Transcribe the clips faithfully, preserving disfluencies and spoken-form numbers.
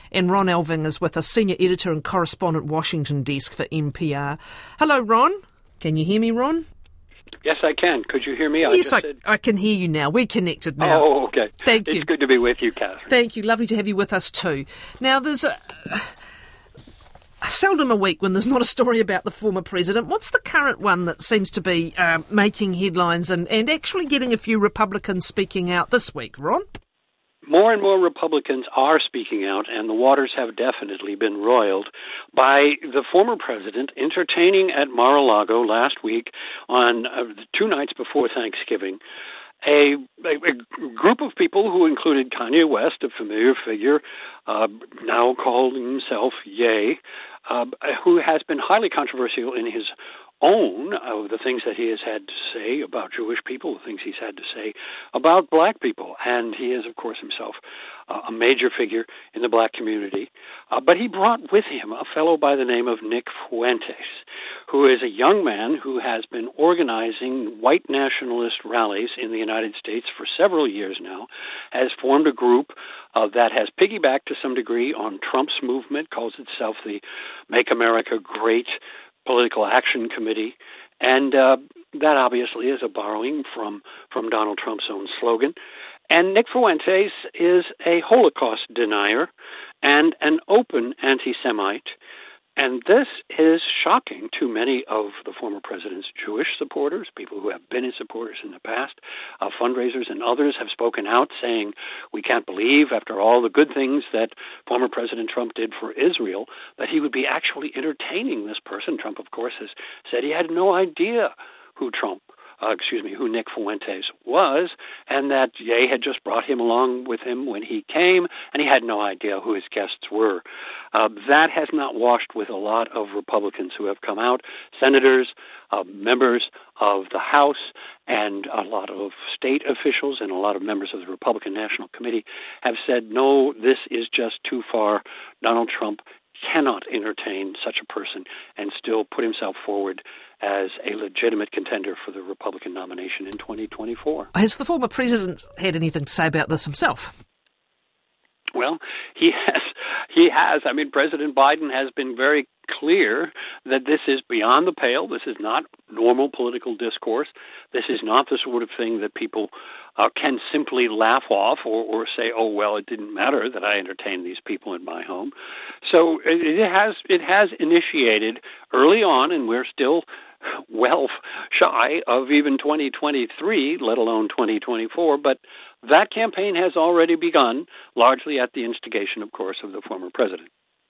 And Ron Elving is with us, Senior Editor and Correspondent, Washington Desk for N P R. Hello, Ron. Can you hear me, Ron? Yes, I can. Could you hear me? Yes, I, just I, said... I can hear you now. We're connected now. Oh, okay. Thank it's you. It's good to be with you, Catherine. Thank you. Lovely to have you with us too. Now, there's a, a seldom a week when there's not a story about the former president. What's the current one that seems to be um, making headlines and, and actually getting a few Republicans speaking out this week, Ron? More and more Republicans are speaking out, and the waters have definitely been roiled by the former president entertaining at Mar-a-Lago last week on uh, two nights before Thanksgiving a, a, a group of people who included Kanye West, a familiar figure, uh, now calling himself Ye, uh, who has been highly controversial in his own of the things that he has had to say about Jewish people, the things he's had to say about black people. And he is, of course, himself uh, a major figure in the black community. Uh, but he brought with him a fellow by the name of Nick Fuentes, who is a young man who has been organizing white nationalist rallies in the United States for several years now, has formed a group uh, that has piggybacked to some degree on Trump's movement, calls itself the Make America Great Political Action Committee, and uh, that obviously is a borrowing from, from Donald Trump's own slogan. And Nick Fuentes is a Holocaust denier and an open anti-Semite, and this is shocking to many of the former president's Jewish supporters, people who have been his supporters in the past. Uh, fundraisers and others have spoken out saying, we can't believe, after all the good things that former President Trump did for Israel, that he would be actually entertaining this person. Trump, of course, has said he had no idea who Trump Uh, excuse me, who Nick Fuentes was, and that Ye had just brought him along with him when he came, and he had no idea who his guests were. Uh, that has not washed with a lot of Republicans who have come out, senators, uh, members of the House, and a lot of state officials and a lot of members of the Republican National Committee have said, no, this is just too far. Donald Trump cannot entertain such a person and still put himself forward as a legitimate contender for the Republican nomination in twenty twenty-four. Has the former president had anything to say about this himself? Well, he has. He has. I mean, President Biden has been very clear that this is beyond the pale. This is not normal political discourse. This is not the sort of thing that people uh, can simply laugh off or, or say, oh, well, it didn't matter that I entertained these people in my home. So it, it has it has initiated early on, and we're still well shy of even twenty twenty-three, let alone twenty twenty-four, but that campaign has already begun, largely at the instigation, of course, of the former president.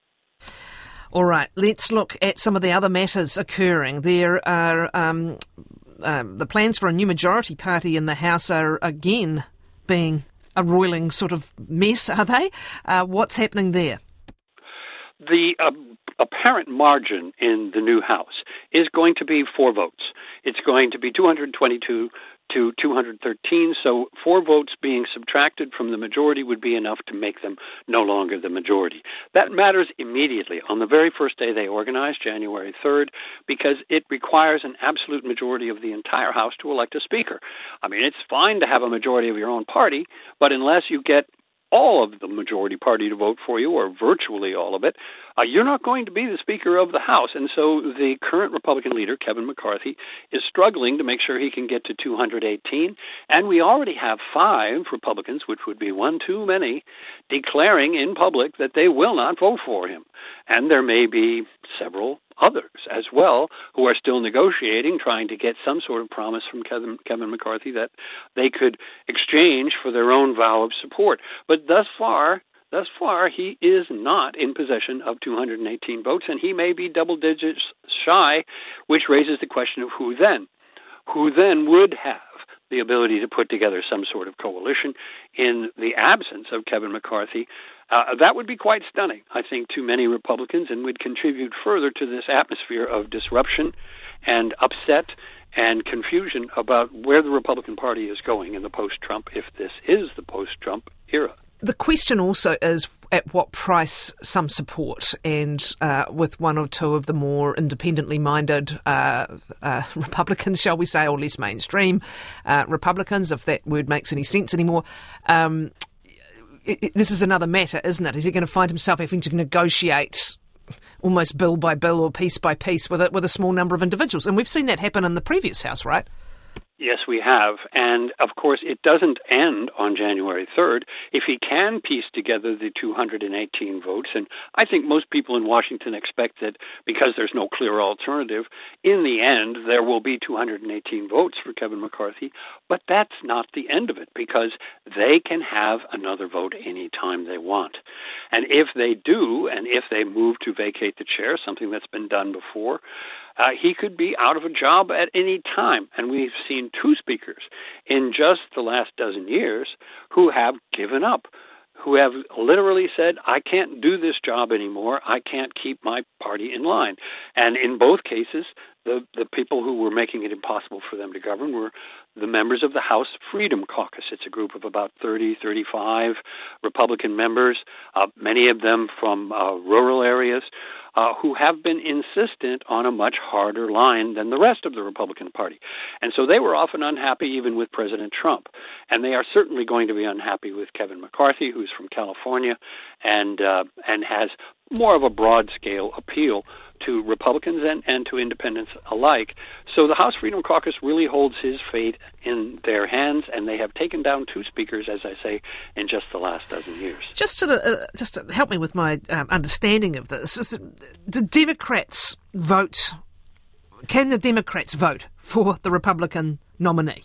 All right, let's look at some of the other matters occurring. There are um, um, the plans for a new majority party in the House are again being a roiling sort of mess, are they? Uh, what's happening there? The uh, apparent margin in the new House is going to be four votes. It's going to be two hundred twenty-two to two hundred thirteen, so four votes being subtracted from the majority would be enough to make them no longer the majority. That matters immediately on the very first day they organize, January third, because it requires an absolute majority of the entire House to elect a speaker. I mean, it's fine to have a majority of your own party, but unless you get all of the majority party to vote for you, or virtually all of it, uh, you're not going to be the Speaker of the House. And so the current Republican leader, Kevin McCarthy, is struggling to make sure he can get to two hundred eighteen. And we already have five Republicans, which would be one too many, declaring in public that they will not vote for him. And there may be several others as well who are still negotiating, trying to get some sort of promise from Kevin, Kevin McCarthy that they could exchange for their own vow of support. But thus far, thus far, he is not in possession of two hundred eighteen votes, and he may be double digits shy, which raises the question of who then? Who then would have the ability to put together some sort of coalition in the absence of Kevin McCarthy? Uh, that would be quite stunning, I think, to many Republicans, and would contribute further to this atmosphere of disruption and upset and confusion about where the Republican Party is going in the post-Trump, if this is the post-Trump era. The question also is at what price some support, and uh, with one or two of the more independently minded uh, uh, Republicans, shall we say, or less mainstream uh, Republicans, if that word makes any sense anymore, um, this is another matter, isn't it? Is he going to find himself having to negotiate almost bill by bill or piece by piece with a, with a small number of individuals? And we've seen that happen in the previous House, right? Yes, we have. And, of course, it doesn't end on January third. If he can piece together the two hundred eighteen votes, and I think most people in Washington expect that because there's no clear alternative, in the end there will be two hundred eighteen votes for Kevin McCarthy. But that's not the end of it, because they can have another vote any time they want. And if they do, and if they move to vacate the chair, something that's been done before, Uh, he could be out of a job at any time. And we've seen two speakers in just the last dozen years who have given up, who have literally said, I can't do this job anymore. I can't keep my party in line. And in both cases, the, the people who were making it impossible for them to govern were the members of the House Freedom Caucus. It's a group of about thirty, thirty-five Republican members, uh, many of them from uh, rural areas, uh, who have been insistent on a much harder line than the rest of the Republican Party. And so they were often unhappy even with President Trump. And they are certainly going to be unhappy with Kevin McCarthy, who's from California and uh, and has more of a broad-scale appeal to Republicans and, and to independents alike. So the House Freedom Caucus really holds his fate in their hands, and they have taken down two speakers, as I say, in just the last dozen years. Just to, uh, just to help me with my um, understanding of this, is that the Democrats vote, can the Democrats vote for the Republican nominee?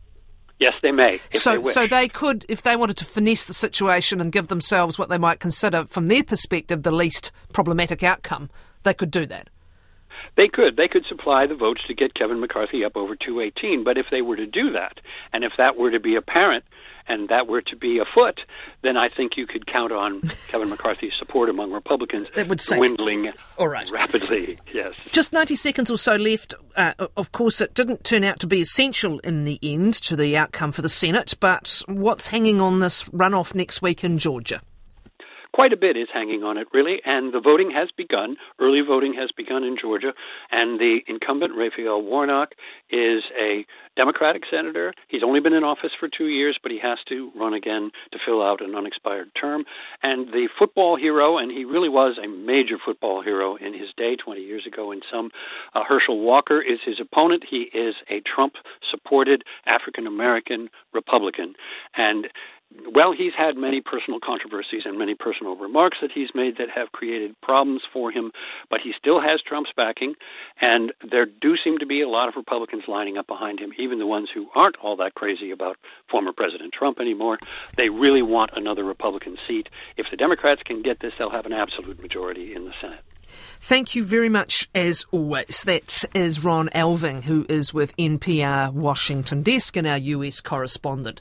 Yes, they may, if so, they wish. So they could, if they wanted to finesse the situation and give themselves what they might consider, from their perspective, the least problematic outcome, they could do that. They could. They could supply the votes to get Kevin McCarthy up over two eighteen. But if they were to do that, and if that were to be apparent, and that were to be afoot, then I think you could count on Kevin McCarthy's support among Republicans it would dwindling All right. rapidly. Yes. Just ninety seconds or so left. Uh, of course, it didn't turn out to be essential in the end to the outcome for the Senate, but what's hanging on this runoff next week in Georgia? Quite a bit is hanging on it, really, and the voting has begun. Early voting has begun in Georgia, and the incumbent, Raphael Warnock, is a Democratic senator. He's only been in office for two years, but he has to run again to fill out an unexpired term. And the football hero, and he really was a major football hero in his day, twenty years ago in some, uh, Herschel Walker is his opponent. He is a Trump-supported African-American Republican, and well, he's had many personal controversies and many personal remarks that he's made that have created problems for him, but he still has Trump's backing, and there do seem to be a lot of Republicans lining up behind him, even the ones who aren't all that crazy about former President Trump anymore. They really want another Republican seat. If the Democrats can get this, they'll have an absolute majority in the Senate. Thank you very much, as always. That is Ron Elving, who is with N P R Washington Desk and our U S correspondent.